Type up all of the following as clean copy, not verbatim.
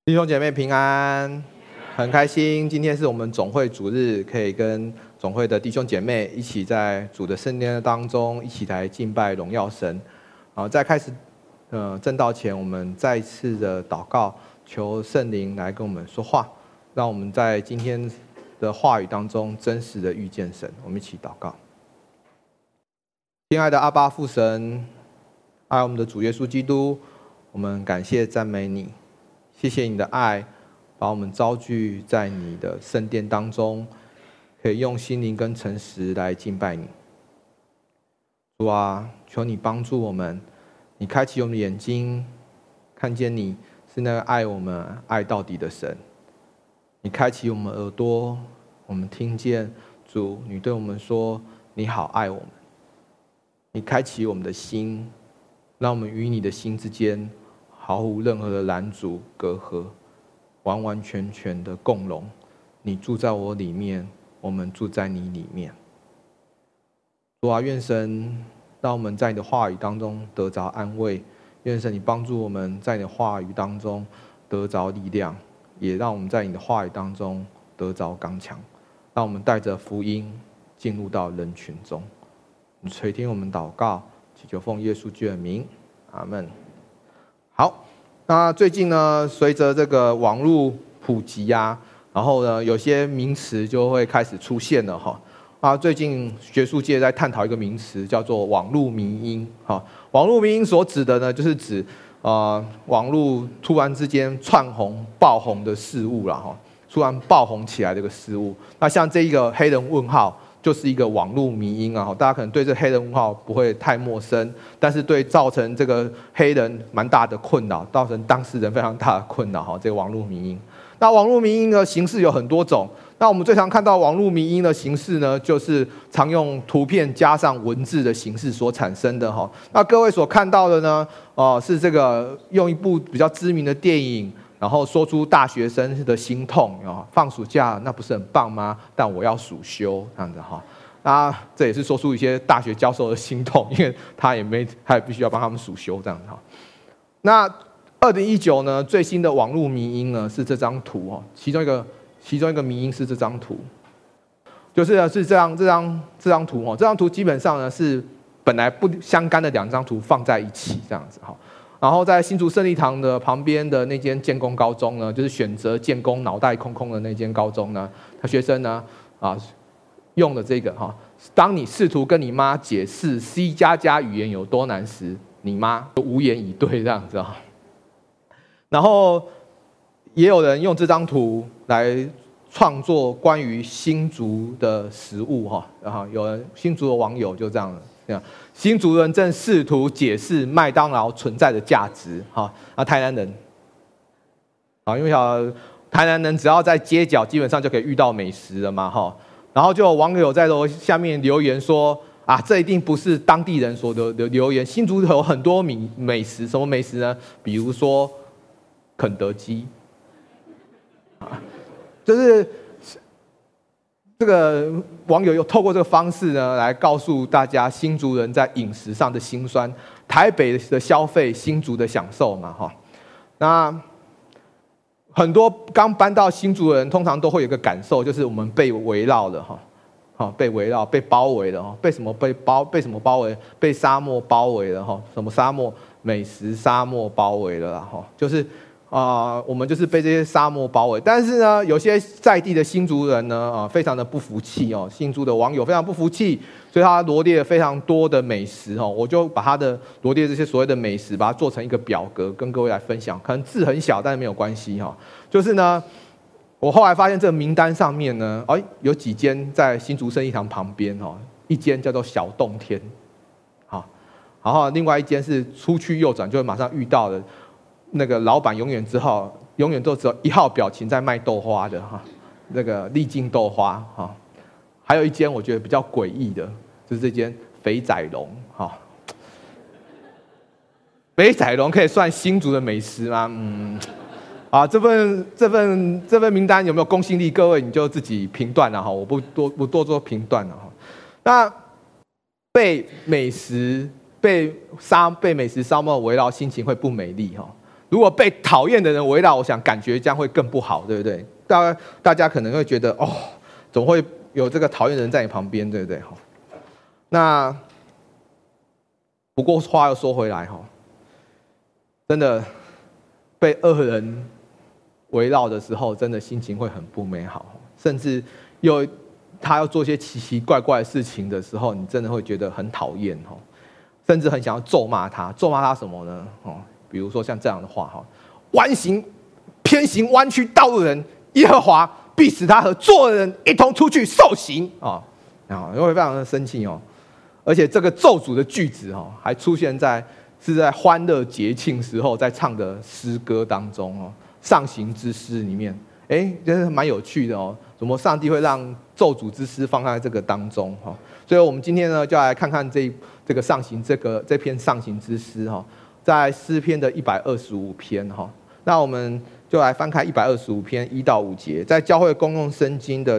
弟兄姐妹平安，很开心，今天是我们总会主日，可以跟总会的弟兄姐妹一起在主的圣殿当中一起来敬拜荣耀神。在开始正道前，我们再一次的祷告，求圣灵来跟我们说话，让我们在今天的话语当中真实的遇见神。我们一起祷告。亲爱的阿爸父神，爱我们的主耶稣基督，我们感谢赞美你。谢谢你的爱，把我们召聚在你的圣殿当中，可以用心灵跟诚实来敬拜你。主啊，求你帮助我们，你开启我们的眼睛，看见你是那个爱我们爱到底的神。你开启我们耳朵，我们听见主你对我们说你好爱我们。你开启我们的心，让我们与你的心之间毫无任何的拦阻隔阂，完完全全的共融。你住在我里面，我们住在你里面。主啊，愿神让我们在你的话语当中得着安慰，愿神你帮助我们在你的话语当中得着力量，也让我们在你的话语当中得着刚强，让我们带着福音进入到人群中。你垂听我们祷告，祈求奉耶稣基督的名，阿们。好，那最近呢，随着这个网络普及啊，然后呢，有些名词就会开始出现了哈。最近学术界在探讨一个名词，叫做网络迷因哈。网络迷因所指的呢，就是指网络突然之间窜红、爆红的事物啦哈，突然爆红起来的一个事物。那像这一个黑人问号，就是一个网络迷因啊，大家可能对这黑人问号不会太陌生，但是对造成这个黑人蛮大的困扰，造成当事人非常大的困扰哈。这个网络迷因，那网络迷因的形式有很多种。那我们最常看到网络迷因的形式呢，就是常用图片加上文字的形式所产生的哈。那各位所看到的呢，是这个用一部比较知名的电影，然后说出大学生的心痛啊，放暑假那不是很棒吗？但我要暑修这样子哈。那这也是说出一些大学教授的心痛，因为他也必须要帮他们暑修这样子哈。那2019呢，最新的网络迷因呢是这张图哈，其中一个迷因是这张图，就是这张图哦，这张图基本上呢是本来不相干的两张图放在一起这样子哈。然后在新竹胜利堂的旁边的那间建工高中呢，就是选择建工脑袋空空的那间高中呢，他学生呢用的这个哈，当你试图跟你妈解释 C++ 语言有多难时，你妈就无言以对这样子哈。然后也有人用这张图来创作关于新竹的食物哈，然后有人新竹的网友就这样新竹人正试图解释麦当劳存在的价值哈。台南人因为台南人只要在街角基本上就可以遇到美食了嘛哈。然后就有网友在下面留言说这一定不是当地人所的留言。新竹有很多美食，什么美食呢？比如说肯德基。就是这个网友又透过这个方式呢，来告诉大家新竹人在饮食上的辛酸，台北的消费，新竹的享受嘛哈。那很多刚搬到新竹的人，通常都会有一个感受，就是我们被围绕了哈，被围绕、被包围了哈。被什么包围？被沙漠包围了哈。什么沙漠？美食沙漠包围了啦哈，就是我们就是被这些沙漠包围。但是呢，有些在地的新竹人呢，非常的不服气哦。新竹的网友非常不服气，所以他罗列了非常多的美食哦。我就把他的罗列这些所谓的美食，把它做成一个表格，跟各位来分享。可能字很小，但是没有关系哈。就是呢，我后来发现这个名单上面呢，有几间在新竹胜利堂旁边哦，一间叫做小洞天，好，然后另外一间是出去右转就会马上遇到的。那个老板永远都只有1号表情在卖豆花的哈，那个丽晶豆花哈。还有一间我觉得比较诡异的，就是这间肥仔龙哈。肥仔龙可以算新竹的美食吗？这份名单有没有公信力？各位你就自己评断了哈，我不多做评断了哈。那被美食沙漠围绕，心情会不美丽哈。 如果被讨厌的人围绕，我想感觉将会更不好，对不对？大家可能会觉得哦，总会有这个讨厌的人在你旁边，对不对？那不过话又说回来，真的被恶人围绕的时候，真的心情会很不美好，甚至他要做些奇奇怪怪的事情的时候，你真的会觉得很讨厌，甚至很想要咒骂他。咒骂他什么呢？比如说像这样的话，偏行弯曲道路的人，耶和华必使他和作恶的人一同出去受刑啊！你会非常的生气哦。而且这个咒诅的句子还出现在欢乐节庆时候在唱的诗歌当中上行之诗里面。真是蛮有趣的怎么上帝会让咒诅之诗放在这个当中所以我们今天呢就来看看这个上行这篇上行之诗在诗篇的125篇那我们就来翻开125篇1到5节，在教会公用圣经的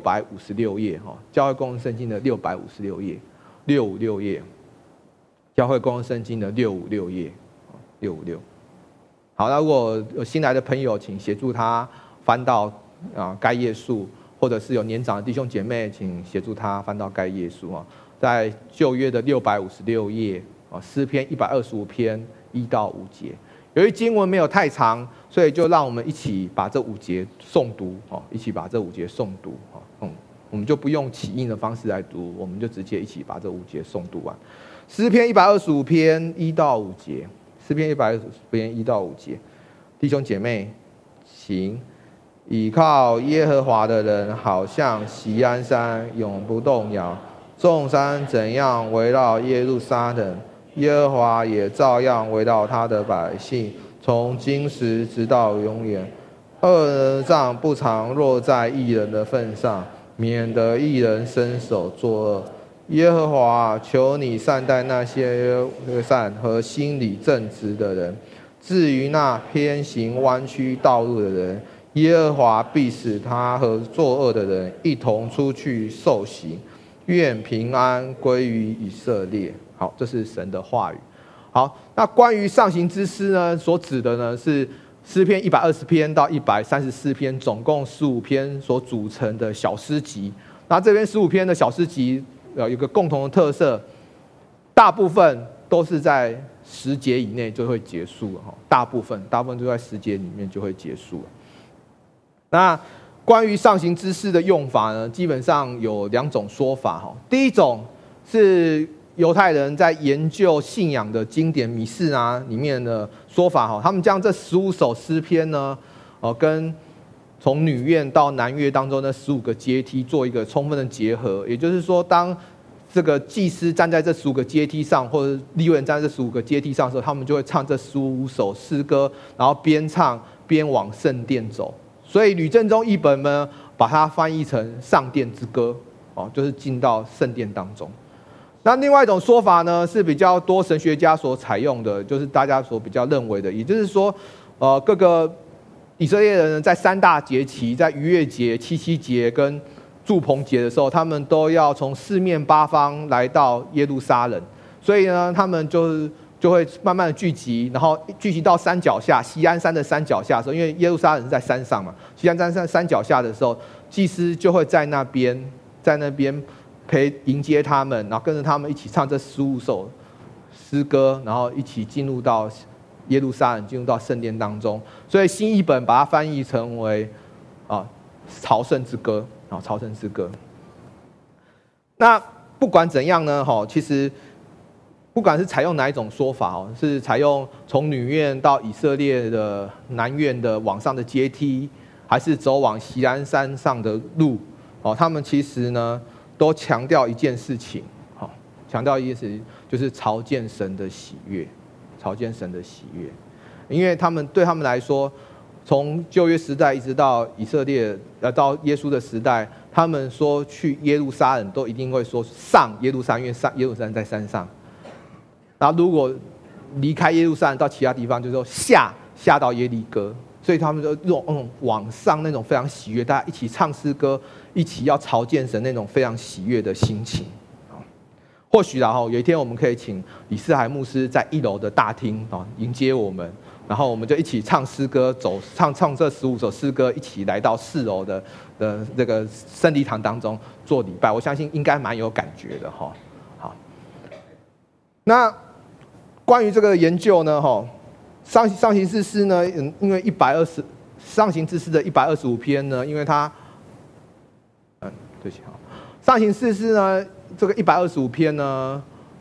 656页教会公用圣经的656页656页，教会公用圣经的656页656。好，那如果有新来的朋友，请协助他翻到该页数，或者是有年长的弟兄姐妹，请协助他翻到该页数在旧约的656页诗篇125篇1到5节。由于经文没有太长，所以就让我们一起把这5节诵读一起把这5节诵读我们就不用起印的方式来读，我们就直接一起把这5节诵读完。诗篇125篇1到5节，诗篇125篇1到5节，弟兄姐妹，请。倚靠耶和华的人，好像锡安山，永不动摇。众山怎样围绕耶路撒冷，耶和华也照样围绕他的百姓，从今时直到永远。恶人的杖不常落在义人的份上，免得义人伸手作恶。耶和华，求你善待那些善和心里正直的人。至于那偏行弯曲道路的人，耶和华必使他和作恶的人一同出去受刑，愿平安归于以色列。好，这是神的话语。好，那关于上行之诗呢，所指的呢是诗篇120篇到134篇，总共15篇所组成的小诗集。那这边15篇的小诗集有一个共同的特色，大部分都是在10节以内就会结束了，大部分都在10节里面就会结束了。那关于上行之诗的用法呢，基本上有2种说法。第一种是犹太人在研究信仰的经典弥示啊里面的说法，他们将这15首诗篇呢，跟从女院到男院当中的15个阶梯做一个充分的结合。也就是说，当这个祭司站在这15个阶梯上，或者利未人站在这15个阶梯上的时候，他们就会唱这15首诗歌，然后边唱边往圣殿走。所以吕正中译本呢，把它翻译成上殿之歌，就是进到圣殿当中。那另外一种说法呢，是比较多神学家所采用的，就是大家所比较认为的，也就是说，各个以色列人在3大节期，在逾越节、七七节跟住棚节的时候，他们都要从四面八方来到耶路撒冷，所以呢，他们就会慢慢的聚集，然后聚集到山脚下，锡安山的山脚下的时候，因为耶路撒冷是在山上嘛，锡安山山脚下的时候，祭司就会在那边迎接他们，然后跟着他们一起唱这15首诗歌，然后一起进入到耶路撒冷，进入到圣殿当中。所以新译本把它翻译成为朝圣之歌，朝圣之歌。那不管怎样呢，其实不管是采用哪一种说法，是采用从女院到以色列的南院的往上的阶梯，还是走往锡安山上的路，他们其实呢都强调一件事情，强调一件事情就是朝见神的喜悦，朝见神的喜悦。因为对他们来说，从旧约时代一直到以色列到耶稣的时代，他们说去耶路撒冷都一定会说上耶路撒冷，因为耶路撒冷在山上。然后如果离开耶路撒冷到其他地方，就是说下到耶利哥，所以他们就用往上那种非常喜悦，大家一起唱诗歌，一起要朝见神那种非常喜悦的心情。或许有一天我们可以请李世海牧师在1楼的大厅迎接我们， 然后我们就一起唱诗歌，唱这15首诗歌，一起来到4楼的这个圣礼堂当中做礼拜。我相信应该蛮有感觉的哈。好，那关于这个研究呢，上行之诗呢，因为上行之诗的125篇呢，因为它，对不起哈，上行之诗呢，这个125篇呢，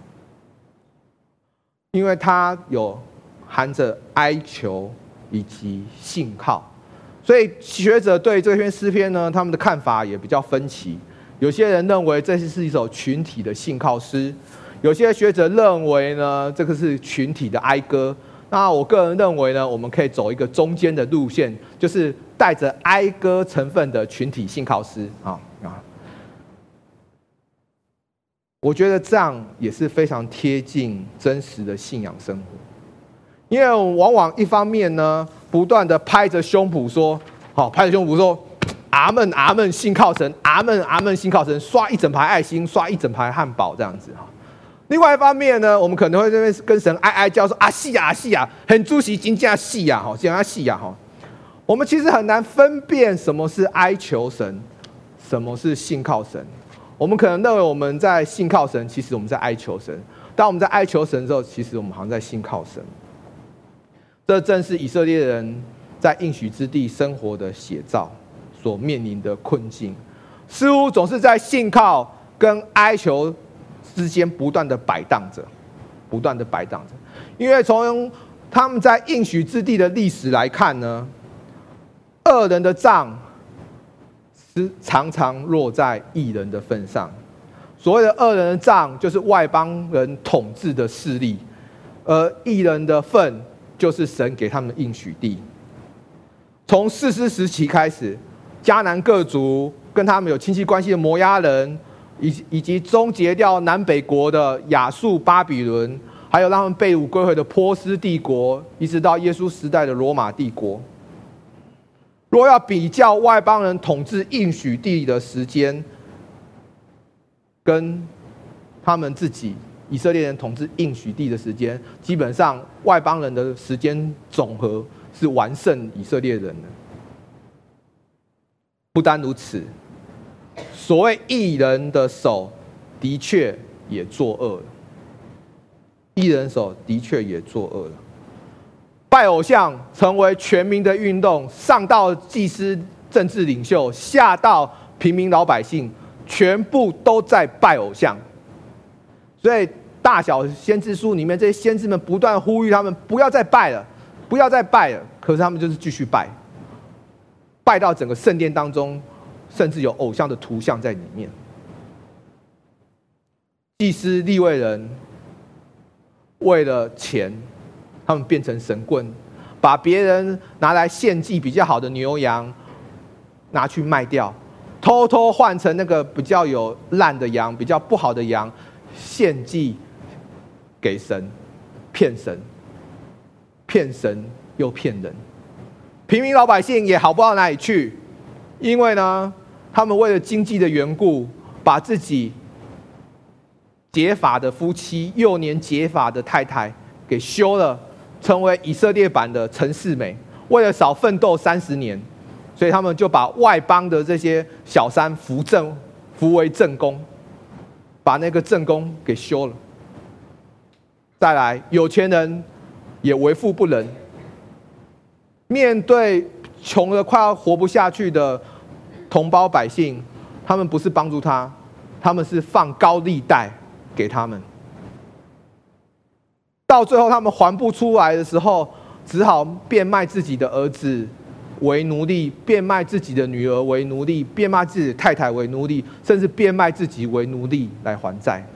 因为它有含着哀求以及信靠，所以学者对这篇诗篇呢，他们的看法也比较分歧。有些人认为这是一首群体的信靠诗，有些学者认为呢，这个是群体的哀歌。那我个人认为呢，我们可以走一个中间的路线，就是带着哀歌成分的群体信靠诗啊。我觉得这样也是非常贴近真实的信仰生活，因为我往往一方面呢，不断的拍着胸脯说，拍着胸脯说，阿们阿们信靠神，阿们阿们信靠神，刷一整排爱心，刷一整排汉堡这样子哈。另外一方面呢，我们可能会这边跟神哀哀叫说啊是啊是啊，很主席真正是啊哈，真正是啊哈。我们其实很难分辨什么是哀求神，什么是信靠神。我们可能认为我们在信靠神，其实我们在哀求神。当我们在哀求神的时候，其实我们好像在信靠神。这正是以色列人在应许之地生活的写照，所面临的困境，似乎总是在信靠跟哀求之间不断的摆荡着。因为从他们在应许之地的历史来看呢，恶人的杖是常常落在义人的份上。所谓的恶人的杖，就是外邦人统治的势力，而义人的份就是神给他们的应许地。从士师时期开始，迦南各族跟他们有亲戚关系的摩押人，以及终结掉南北国的亚述、巴比伦，还有让他们被掳归回的波斯帝国，一直到耶稣时代的罗马帝国。若要比较外邦人统治应许地的时间，跟他们自己以色列人统治应许地的时间，基本上外邦人的时间总和是完胜以色列人的。不单如此，所谓义人的手的确也作恶了，义人手的确也作恶了。拜偶像成为全民的运动，上到祭司、政治领袖，下到平民老百姓，全部都在拜偶像。所以大小先知书里面，这些先知们不断呼吁他们不要再拜了，不要再拜了。可是他们就是继续拜，拜到整个圣殿当中，甚至有偶像的图像在里面。祭司、利未人为了钱，他们变成神棍，把别人拿来献祭比较好的牛羊拿去卖掉，偷偷换成那个比较有烂的羊、比较不好的羊献祭给神，骗神又骗人。平民老百姓也好不到哪里去，因为呢，他们为了经济的缘故，把自己结发的夫妻、幼年结发的太太给休了，成为以色列版的陈世美。为了少奋斗30年，所以他们就把外邦的这些小三扶为正宫，把那个正宫给休了。再来，有钱人也为富不仁，面对穷得快要活不下去的同胞百姓，他们不是帮助他，他们是放高利贷给他们。到最后他们还不出来的时候，只好变卖自己的儿子为奴隶，变卖自己的女儿为奴隶，变卖自己的太太为奴隶，甚至变卖自己为奴隶来还债。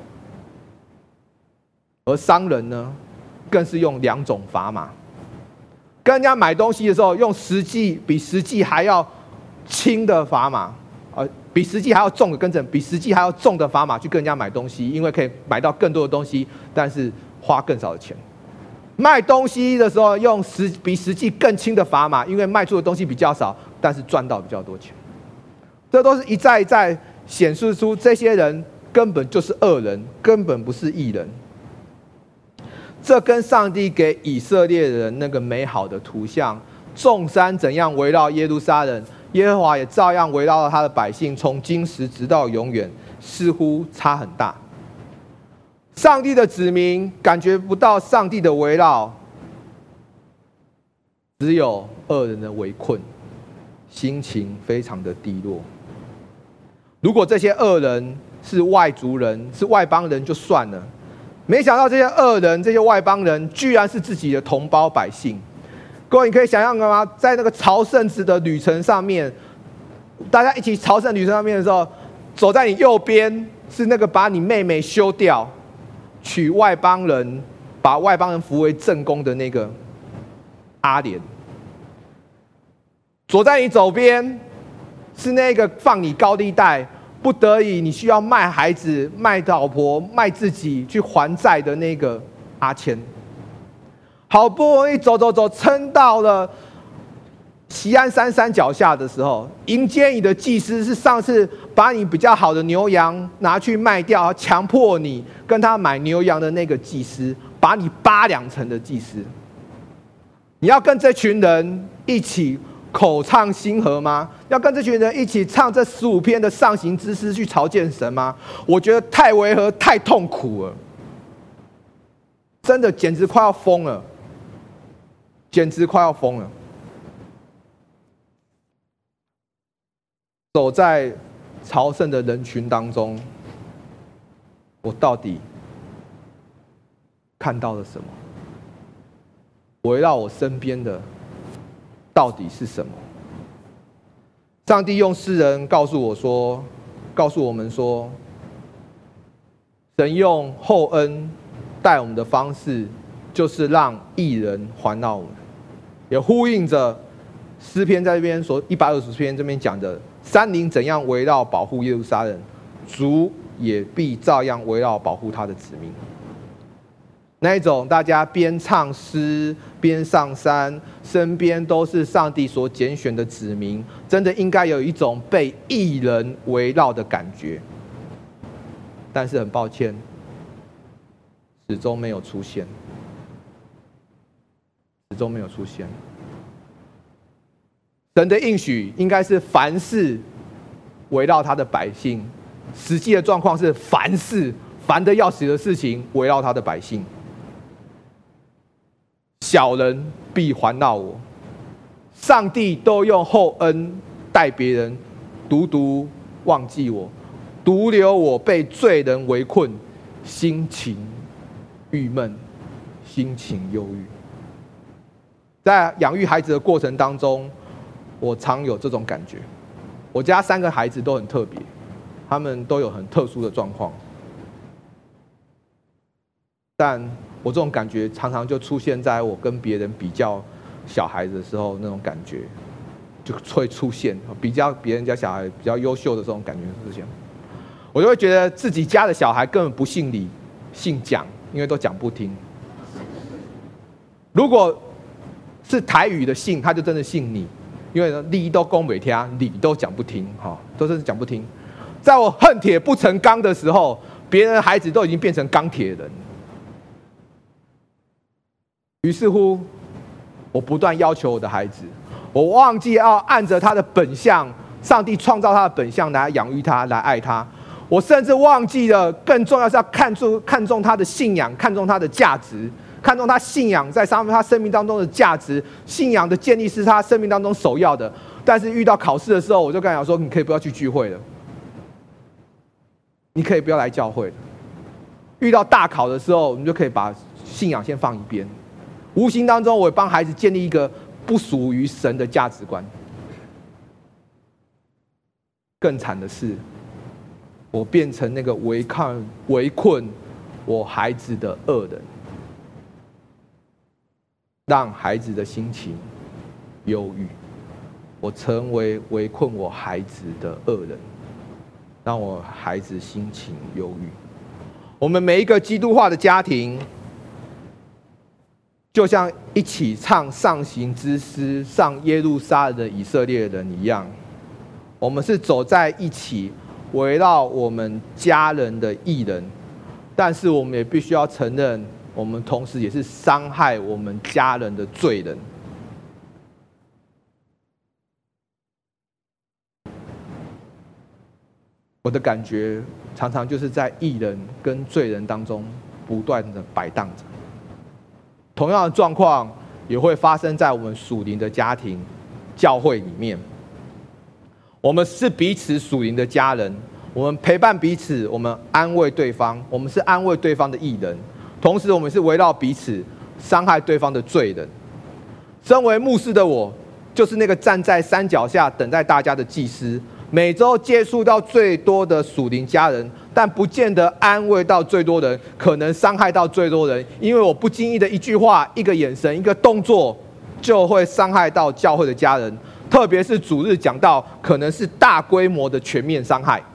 而商人呢，更是用2种砝码，跟人家买东西的时候，用比实际还要轻的砝码，比实际还要重的跟着，比实际还要重的砝码去跟人家买东西，因为可以买到更多的东西，但是花更少的钱。卖东西的时候用比实际更轻的砝码，因为卖出的东西比较少，但是赚到比较多钱。这都是一再一再显示出这些人根本就是恶人，根本不是义人。 这跟上帝给以色列人那个美好的图像，众山怎样围绕耶路撒冷，耶和华也照样围绕他的百姓，从今时直到永远，似乎差很大。上帝的子民感觉不到上帝的围绕，只有恶人的围困，心情非常的低落。如果这些恶人是外族人，是外邦人就算了，没想到这些恶人、这些外邦人，居然是自己的同胞百姓。各位，你可以想象吗？在那个朝圣之的旅程上面，大家一起朝圣旅程上面的时候，走在你右边是那个把你妹妹休掉，娶外邦人，把外邦人扶为正宫的那个阿莲；走在你左边是那个放你高利贷，不得已你需要卖孩子、卖老婆、卖自己去还债的那个阿谦。好不容易走，撑到了锡安山山脚下的时候，迎接你的祭司是上次把你比较好的牛羊拿去卖掉，强迫你跟他买牛羊的那个祭司，把你扒2层的祭司。你要跟这群人一起口唱心和吗？要跟这群人一起唱这15篇的上行之诗去朝见神吗？我觉得太违和，太痛苦了，真的简直快要疯了，简直快要疯了。走在朝圣的人群当中，我到底看到了什么？围绕我身边的到底是什么？上帝用诗人告诉我们说，神用厚恩待我们的方式，就是让义人环绕我们，也呼应着诗篇在这边说120篇这边讲的，山林怎样围绕保护耶路撒冷，主也必照样围绕保护他的子民。那一种大家边唱诗边上山，身边都是上帝所拣选的子民，真的应该有一种被义人围绕的感觉。但是很抱歉，始终没有出现，始终没有出现。神的应许应该是凡事围绕他的百姓，实际的状况是凡事烦得要死的事情围绕他的百姓。小人必环绕我，上帝都用厚恩待别人，独忘记我，独留我被罪人围困，心情郁闷，心情忧郁。在养育孩子的过程当中，我常有这种感觉。我家3个孩子都很特别，他们都有很特殊的状况，但我这种感觉常常就出现在我跟别人比较小孩子的时候，那种感觉就会出现，比较别人家小孩比较优秀的这种感觉出现，我就会觉得自己家的小孩根本不姓李，姓蒋，因为都讲不听。如果是台语的姓，他就真的姓李，因为李都讲不听，李都讲不听，都是讲不听。在我恨铁不成钢的时候，别人的孩子都已经变成钢铁人。于是乎，我不断要求我的孩子，我忘记要按着他的本相，上帝创造他的本相来养育他，来爱他。我甚至忘记了，更重要是要看重他的信仰，看重他的价值，看重他信仰在他生命当中的价值。信仰的建立是他生命当中首要的。但是遇到考试的时候，我就跟他讲说：你可以不要去聚会了，你可以不要来教会了。遇到大考的时候，我们就可以把信仰先放一边。无形当中，我也帮孩子建立一个不属于神的价值观。更惨的是，我变成那个围困我孩子的恶人，让孩子的心情忧郁。我成为围困我孩子的恶人，让我孩子心情忧郁。我们每一个基督化的家庭，就像一起唱上行之诗、上耶路撒冷的以色列人一样，我们是走在一起，围绕我们家人的义人，但是我们也必须要承认， 我们同时也是伤害我们家人的罪人。我的感觉常常就是在义人跟罪人当中不断的摆荡着。同样的状况也会发生在我们属灵的家庭、教会里面。我们是彼此属灵的家人，我们陪伴彼此，我们安慰对方，我们是安慰对方的义人，同时我们是围绕彼此伤害对方的罪人。身为牧师的我，就是那个站在山脚下等待大家的祭司，每周接触到最多的属灵家人，但不见得安慰到最多人，可能伤害到最多人，因为我不经意的一句话、一个眼神、一个动作，就会伤害到教会的家人。特别是主日讲到，可能是大规模的全面伤害。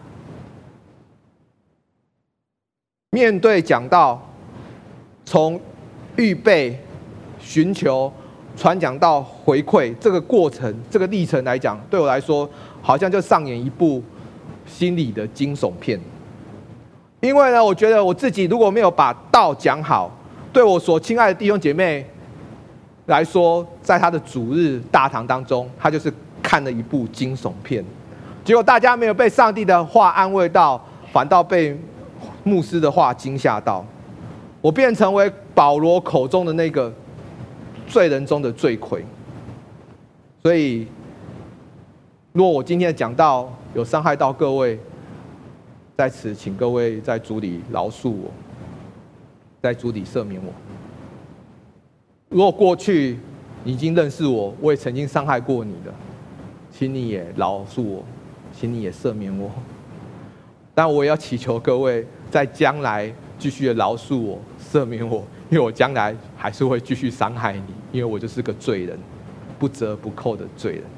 面对讲道，从预备、寻求、传讲到回馈这个过程、这个历程来讲，对我来说，好像就上演一部心理的惊悚片。因为呢，我觉得我自己如果没有把道讲好，对我所亲爱的弟兄姐妹来说，在他的主日大堂当中，他就是看了一部惊悚片。结果大家没有被上帝的话安慰到，反倒被牧师的话惊吓到。我便成为保罗口中的那个罪人中的罪魁。所以，如果我今天讲到有伤害到各位，在此请各位在主里饶恕我，在主里赦免我。如果过去你已经认识我，我也曾经伤害过你的，请你也饶恕我，请你也赦免我。但我也要祈求各位在将来继续的饶恕我、赦免我，因为我将来还是会继续伤害你，因为我就是个罪人，不折不扣的罪人。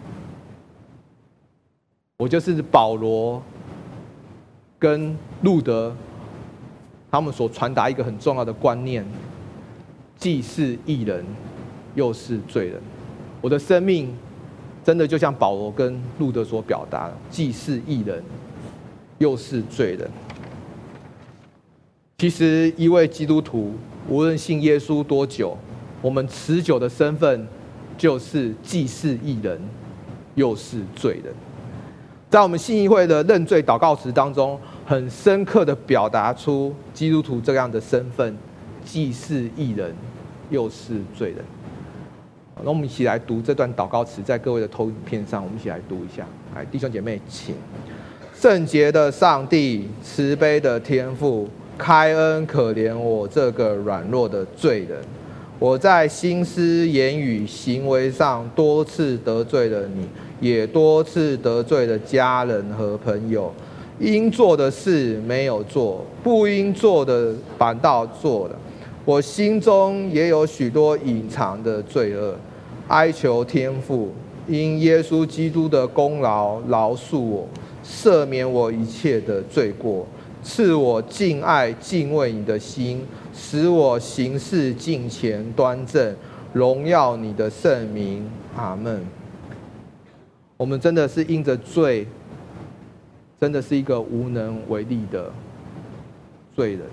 我就是保罗跟路德他们所传达一个很重要的观念：既是义人，又是罪人。我的生命真的就像保罗跟路德所表达的，既是义人，又是罪人。其实一位基督徒，无论信耶稣多久，我们持久的身份就是既是义人，又是罪人。在我们信义会的认罪祷告词当中，很深刻的表达出基督徒这样的身份，既是义人，又是罪人。那我们一起来读这段祷告词，在各位的投影片上，我们一起来读一下。来，弟兄姐妹，请。圣洁的上帝，慈悲的天父，开恩可怜我这个软弱的罪人。我在心思、言语、行为上多次得罪了你，也多次得罪了家人和朋友。应做的事没有做，不应做的反倒做了。我心中也有许多隐藏的罪恶，哀求天父因耶稣基督的功劳饶恕我，赦免我一切的罪过，赐我敬爱敬畏你的心，使我行事敬虔端正，荣耀你的圣名。阿们。我们真的是因着罪，真的是一个无能为力的罪人。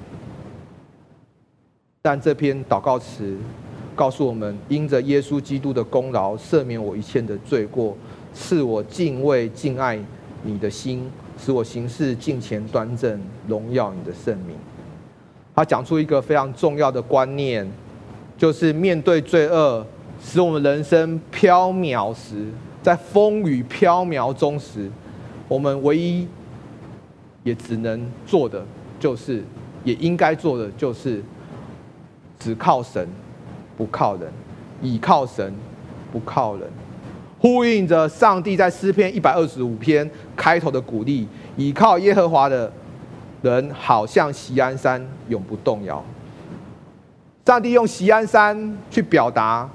但这篇祷告词告诉我们，因着耶稣基督的功劳，赦免我一切的罪过，赐我敬畏敬爱你的心，使我行事敬虔端正，荣耀你的圣名。他讲出一个非常重要的观念，就是面对罪恶，使我们人生飘渺时，在风雨飘渺中时，我们唯一也只能做的，就是也应该做的，就是只靠神，不靠人；倚靠神，不靠人。呼应着上帝在诗篇125篇开头的鼓励：倚靠耶和华的人，好像锡安山，永不动摇。上帝用锡安山去表达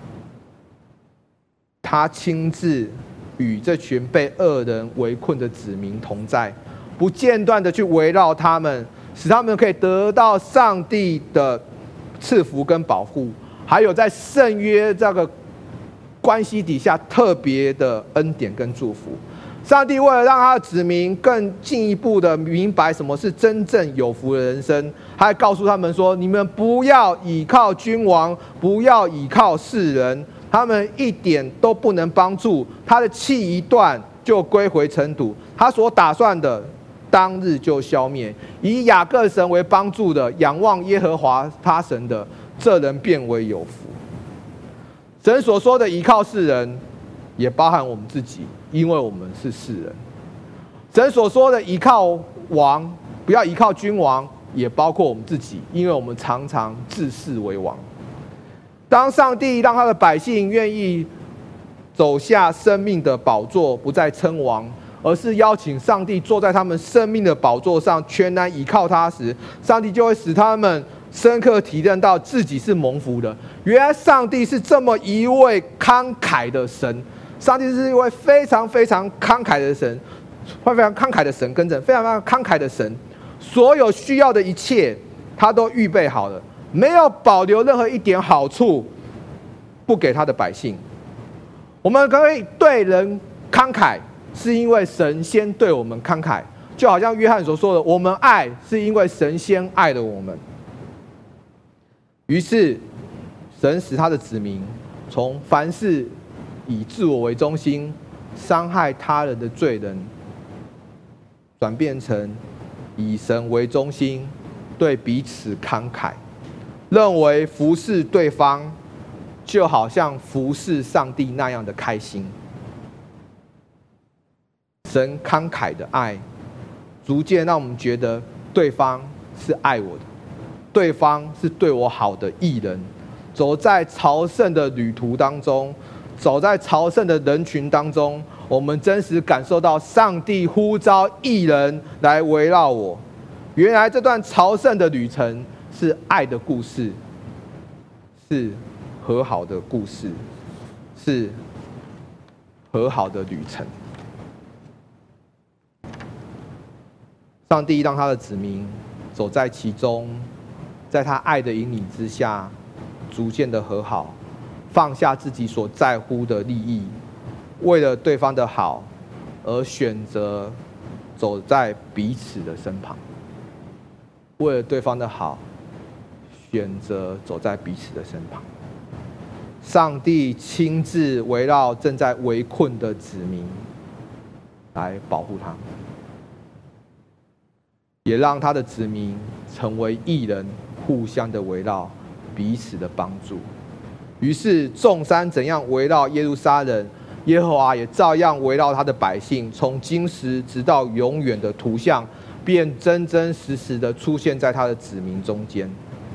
他亲自与这群被恶人围困的子民同在，不间断的去围绕他们，使他们可以得到上帝的赐福跟保护，还有在圣约这个关系底下特别的恩典跟祝福。 上帝为了让他的子民更进一步的明白什么是真正有福的人生，还告诉他们说：你们不要倚靠君王，不要倚靠世人，他们一点都不能帮助。他的气一断，就归回尘土；他所打算的，当日就消灭。以雅各神为帮助的，仰望耶和华他神的，这人变为有福。神所说的倚靠世人，也包含我们自己，因为我们是世人。神所说的倚靠王，不要倚靠君王，也包括我们自己，因为我们常常自视为王。当上帝让他的百姓愿意走下生命的宝座，不再称王，而是邀请上帝坐在他们生命的宝座上，全然倚靠他时，上帝就会使他们深刻体认到自己是蒙福的。原来上帝是这么一位慷慨的神，上帝是一位非常非常慷慨的神，非常慷慨的神，非常非常慷慨的神。所有需要的一切，他都预备好了，没有保留任何一点好处不给他的百姓。我们可以对人慷慨，是因为神先对我们慷慨，就好像约翰所说的，我们爱是因为神先爱了我们。于是神使他的子民从凡事以自我为中心、伤害他人的罪人，转变成以神为中心，对彼此慷慨，认为服侍对方就好像服侍上帝那样的开心。神慷慨的爱，逐渐让我们觉得对方是爱我的，对方是对我好的义人。走在朝圣的旅途当中，走在朝圣的人群当中，我们真实感受到上帝呼召义人来围绕我。原来这段朝圣的旅程是爱的故事，是和好的故事，是和好的旅程。上帝让他的子民走在其中，在他爱的引领之下，逐渐的和好，放下自己所在乎的利益，为了对方的好而选择走在彼此的身旁，为了对方的好选择走在彼此的身旁。上帝亲自围绕正在围困的子民来保护他们，也让他的子民成为义人，互相的围绕，彼此的帮助。于是众山怎样围绕耶路撒冷，耶和华也照样围绕他的百姓，从今时直到永远的图像便真真实实的出现在他的子民中间。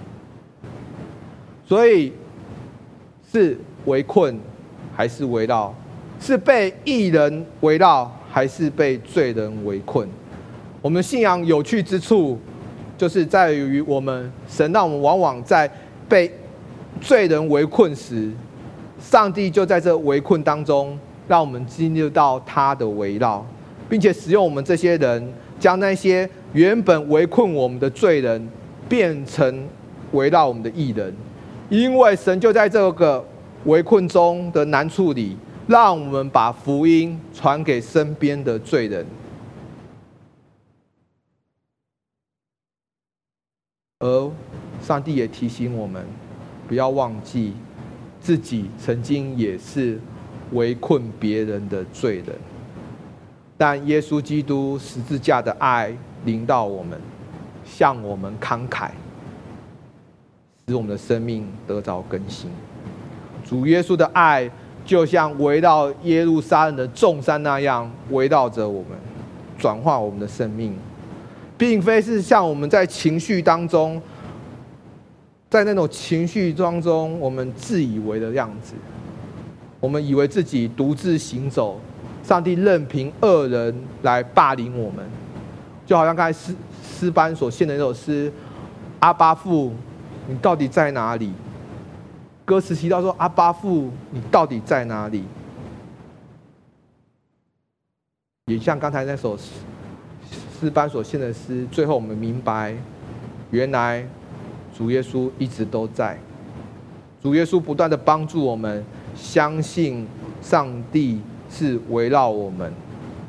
所以是围困还是围绕？是被义人围绕还是被罪人围困？我们信仰有趣之处，就是在于神让我们往往在被罪人围困时，上帝就在这围困当中，让我们进入到他的围绕，并且使用我们这些人，将那些原本围困我们的罪人，变成围绕我们的义人。因为神就在这个围困中的难处里，让我们把福音传给身边的罪人。而上帝也提醒我们，不要忘记自己曾经也是围困别人的罪人，但耶稣基督十字架的爱临到我们，向我们慷慨，使我们的生命得着更新。主耶稣的爱就像围绕耶路撒冷的众山那样围绕着我们，转化我们的生命，并非是像我们在情绪当中，在那种情绪当中我们自以为的样子，我们以为自己独自行走，上帝任凭恶人来霸凌我们。就好像刚才诗班所献的那首诗，阿爸父你到底在哪里？歌词提到说，阿爸父你到底在哪里？也像刚才那首诗班所献的诗，最后我们明白，原来主耶稣一直都在，主耶稣不断的帮助我们，相信上帝是围绕我们，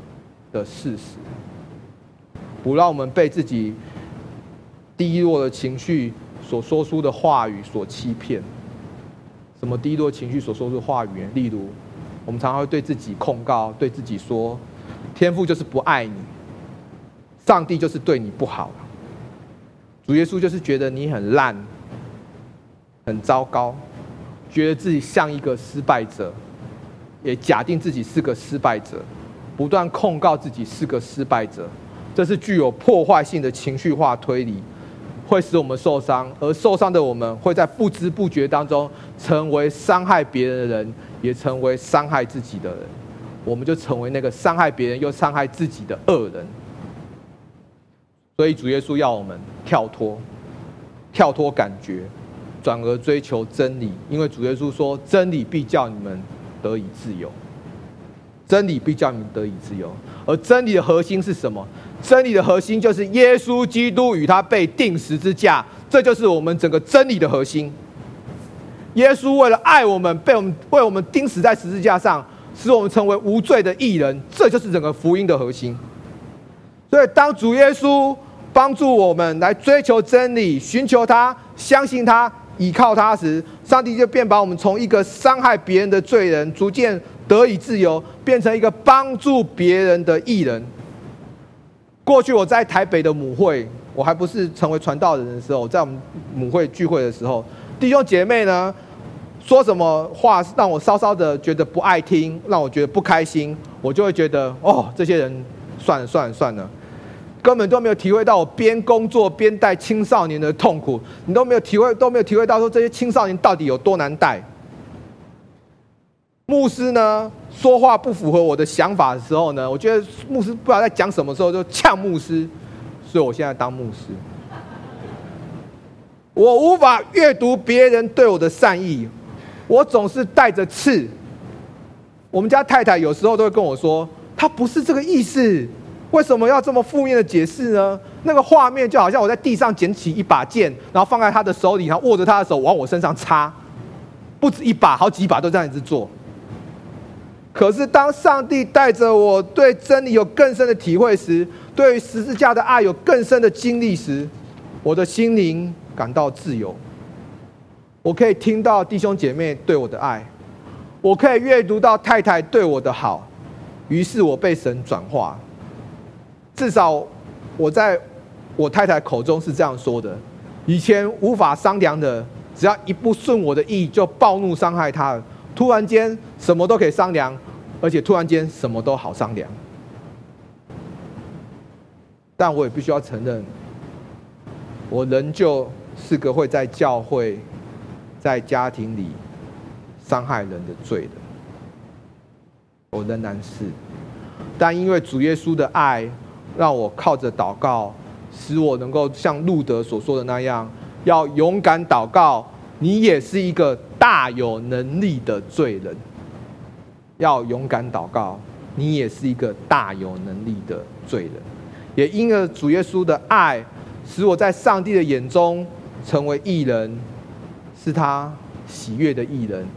的事实，不让我们被自己低落的情绪所说出的话语所欺骗。什么低落情绪所说出的话语？例如，我们常常会对自己控告，对自己说：天父就是不爱你，上帝就是对你不好，主耶稣就是觉得你很烂、很糟糕，觉得自己像一个失败者，也假定自己是个失败者，不断控告自己是个失败者。这是具有破坏性的情绪化推理，会使我们受伤，而受伤的我们会在不知不觉当中成为伤害别人的人，也成为伤害自己的人。我们就成为那个伤害别人又伤害自己的恶人。所以主耶稣要我们跳脱感觉，转而追求真理，因为主耶稣说：真理必叫你们得以自由。真理必叫你们得以自由。而真理的核心是什么？真理的核心就是耶稣基督与他被钉十字架，这就是我们整个真理的核心。耶稣为了爱我们，为我们钉死在十字架上，使我们成为无罪的义人，这就是整个福音的核心。所以当主耶稣帮助我们来追求真理，寻求他，相信他，依靠他时，上帝就便把我们从一个伤害别人的罪人，逐渐得以自由，变成一个帮助别人的义人。过去我在台北的母会，我还不是成为传道人的时候，在我们母会聚会的时候，弟兄姐妹呢说什么话让我稍稍的觉得不爱听，让我觉得不开心，我就会觉得这些人算了，根本都没有体会到我边工作边带青少年的痛苦，你都没有体会到说这些青少年到底有多难带。牧师呢说话不符合我的想法的时候呢，我觉得牧师不知道在讲什么时候就呛牧师，所以我现在当牧师。我无法阅读别人对我的善意，我总是带着刺。我们家太太有时候都会跟我说，她不是这个意思，为什么要这么负面的解释呢？那个画面就好像我在地上捡起一把剑，然后放在她的手里，然后握着她的手往我身上插，不止一把，好几把都这样子做。可是当上帝带着我对真理有更深的体会时，对于十字架的爱有更深的经历时，我的心灵感到自由。我可以听到弟兄姐妹对我的爱，我可以阅读到太太对我的好，于是我被神转化。至少我在我太太口中是这样说的：以前无法商量的，只要一不顺我的意就暴怒伤害她了，突然间什么都可以商量，而且突然间什么都好商量。但我也必须要承认，我仍旧是个会在教会、在家庭里伤害人的罪人，我仍然是。但因为主耶稣的爱，让我靠着祷告，使我能够像路德所说的那样，要勇敢祷告。你也是一个大有能力的罪人，要勇敢祷告。你也是一个大有能力的罪人，也因着主耶稣的爱，使我在上帝的眼中成为义人，是他喜悦的义人。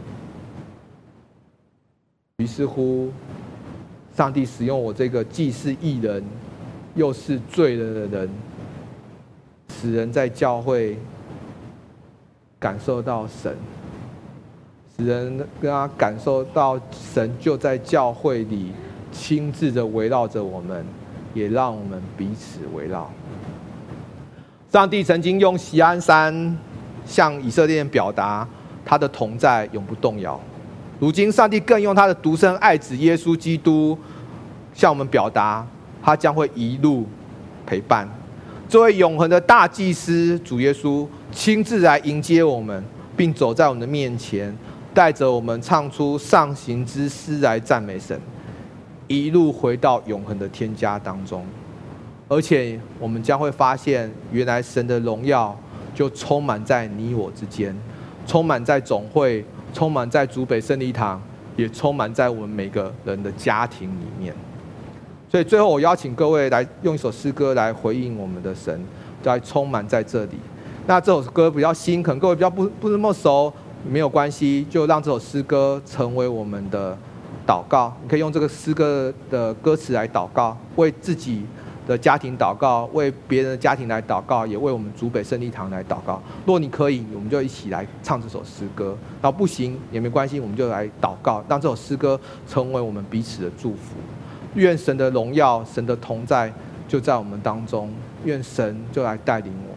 于是乎，上帝使用我这个既是义人又是罪人的人，使人在教会感受到神，使人跟他感受到神就在教会里亲自的围绕着我们，也让我们彼此围绕。上帝曾经用锡安山向以色列人表达他的同在永不动摇，如今上帝更用他的独生爱子耶稣基督向我们表达他将会一路陪伴。这位永恒的大祭司主耶稣亲自来迎接我们，并走在我们的面前，带着我们唱出上行之诗来赞美神，一路回到永恒的天家当中。而且我们将会发现，原来神的荣耀就充满在你我之间，充满在总会，充满在竹北圣礼堂，也充满在我们每个人的家庭里面。所以最后我邀请各位来用一首诗歌来回应我们的神，来充满在这里。那这首歌比较新，可能各位比较不那么熟，没有关系，就让这首诗歌成为我们的祷告，你可以用这个诗歌的歌词来祷告，为自己的家庭祷告，为别人的家庭来祷告，也为我们竹北圣利堂来祷告。如果你可以，我们就一起来唱这首诗歌；然后不行也没关系，我们就来祷告，让这首诗歌成为我们彼此的祝福。愿神的荣耀、神的同在就在我们当中，愿神就来带领我们。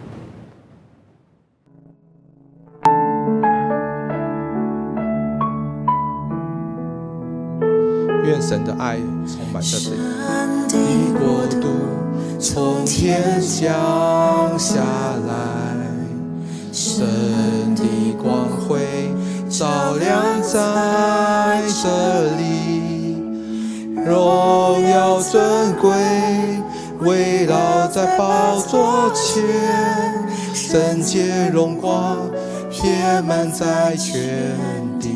愿神的爱充满在这里。神的国度从天降下来，神的光辉照亮在这里，荣耀尊贵围绕在宝座前，圣洁荣光遍满在全地。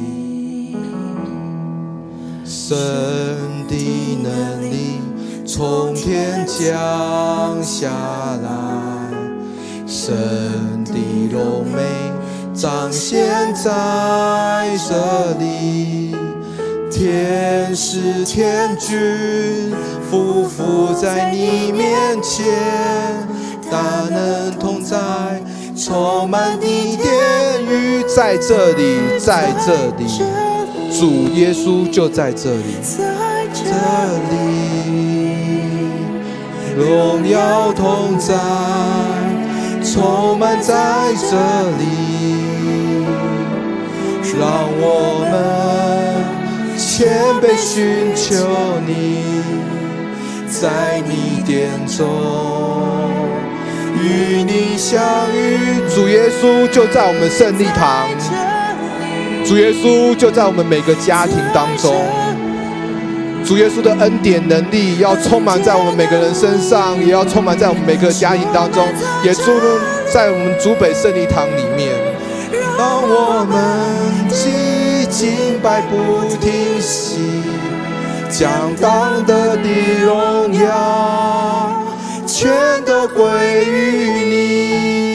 神的能力从天降下来，神的荣美彰显在这里，天使天君匍匐在你面前，大能同在充满你殿宇，在这里，在这里，主耶稣就在这里，这里，荣耀同在，充满在这里，让我们谦卑寻求你，在你殿中与你相遇。主耶稣就在我们圣利堂，主耶稣就在我们每个家庭当中，主耶稣的恩典能力要充满在我们每个人身上，也要充满在我们每个家庭当中，也注入在我们竹北圣利堂里面，让我们既敬拜不停息，将当得的荣耀全都归于你。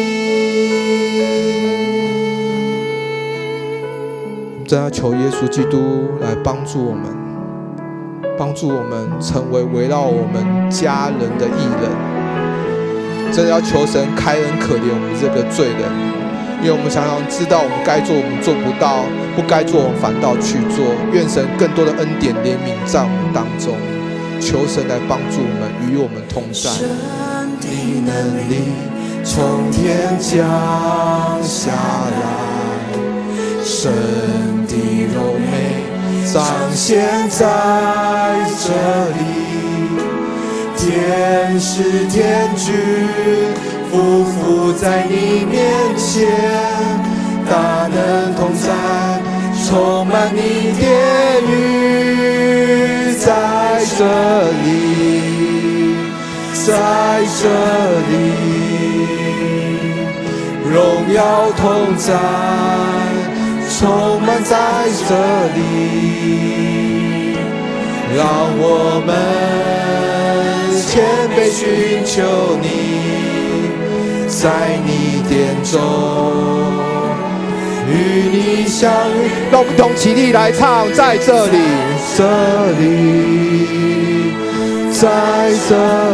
真要求耶稣基督来帮助我们，帮助我们成为围绕我们家人的义人。真的要求神开恩可怜我们这个罪人，因为我们常常知道我们该做我们做不到，不该做我们反倒去做。愿神更多的恩典怜悯在我们当中，求神来帮助我们，与我们同在。神的能力从天降下来，神的荣美彰显在这里，天使天君匍匐在你面前，大能同在充满你殿宇，在这里，在这里，荣耀同在充满在这里，让我们谦卑寻求你，在你殿中与你相遇。让我们同起立来唱，在这里，这里，在这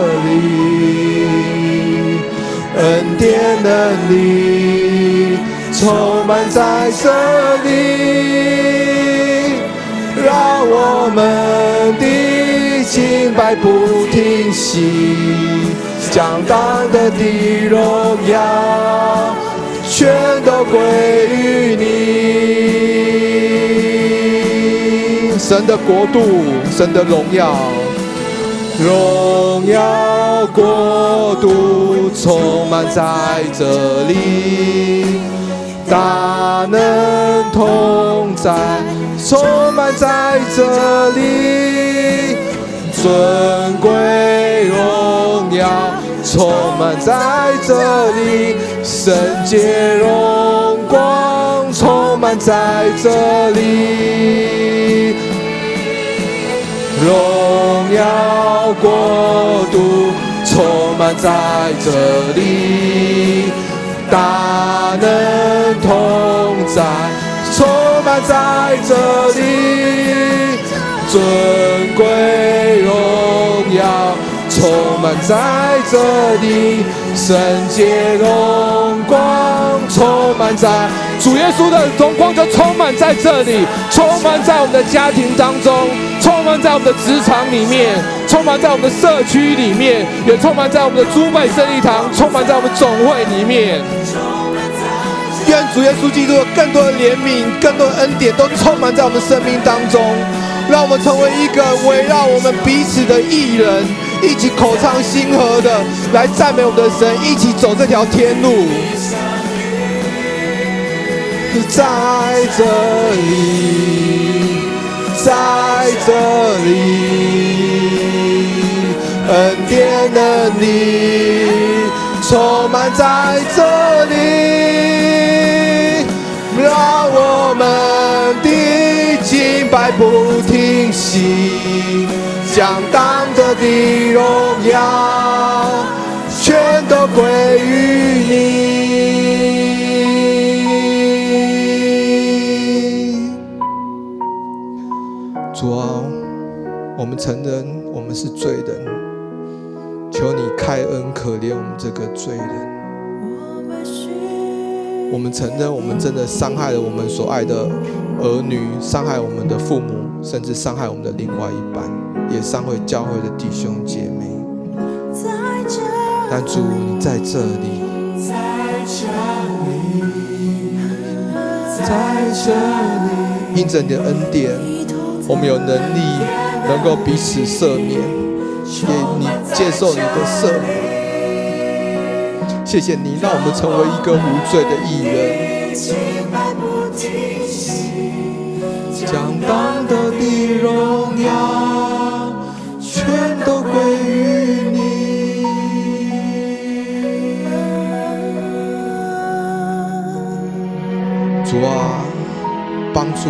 里，恩典能力充满在这里，让我们的敬拜不停息，将当得的荣耀全都归于你。神的国度，神的荣耀，荣耀国度充满在这里，大能同在充满在这里，尊贵荣耀充满在这里，圣洁荣光充满在这里，荣耀国度充满在这里，大能同在充满在这里， 尊贵荣耀充满在这里，圣洁荣光充满在主耶稣的荣光就充满在这里，充满在我们的家庭当中，充满在我们的职场里面，充满在我们的社区里面，也充满在我们的朱拜圣礼堂，充满在我们总会里面。愿主耶稣基督有更多的怜悯，更多的恩典都充满在我们生命当中，让我们成为一个围绕我们彼此的义人，一起口唱心和的来赞美我们的神，一起走这条天路。在这里，在这里，恩典能力充满在这里，让我们的敬拜不停息，将当得的荣耀全都归于你。主啊，我们承认我们是罪人，求你开恩可怜我们这个罪人。我们承认我们真的伤害了我们所爱的儿女，伤害我们的父母，甚至伤害我们的另外一半，也伤害教会的弟兄姐妹。但主，你在这里，在这里，因着你的恩典，我们有能力能够彼此赦免，也你接受你的赦免。谢谢你让我们成为一个无罪的义人，将当得的荣耀全都归于你。主啊，帮助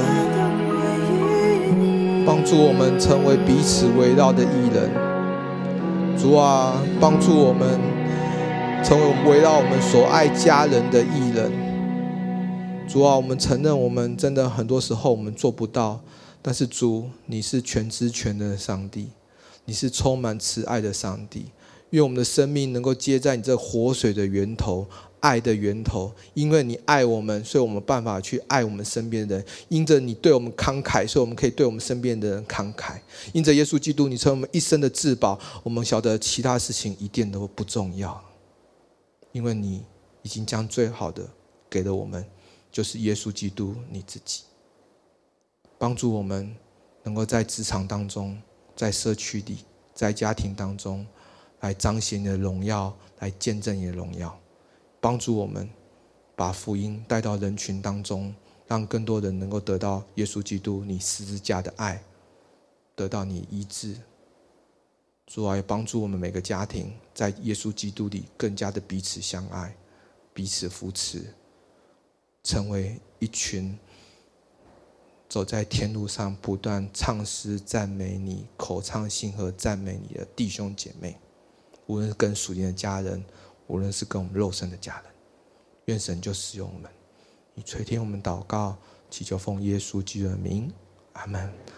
我们成为彼此围绕的义人。主啊，帮助我们成为我们围绕我们所爱家人的义人。主啊，我们承认我们真的很多时候我们做不到，但是主，你是全知全能的上帝，你是充满慈爱的上帝。愿我们的生命能够接在你这活水的源头，爱的源头。因为你爱我们，所以我们有办法去爱我们身边的人。因着你对我们慷慨，所以我们可以对我们身边的人慷慨。因着耶稣基督，你成为我们一生的至宝，我们晓得其他事情一点都不重要，因为你已经将最好的给了我们，就是耶稣基督你自己。帮助我们能够在职场当中，在社区里，在家庭当中来彰显你的荣耀，来见证你的荣耀。帮助我们把福音带到人群当中，让更多人能够得到耶稣基督你十字架的爱，得到你医治。主啊，也帮助我们每个家庭在耶稣基督里更加的彼此相爱，彼此扶持，成为一群走在天路上不断唱诗赞美你，口唱心和赞美你的弟兄姐妹，无论是跟属灵的家人，无论是跟我们肉身的家人。愿神就使用我们，你垂听我们祷告，祈求奉耶稣基督的名，阿们。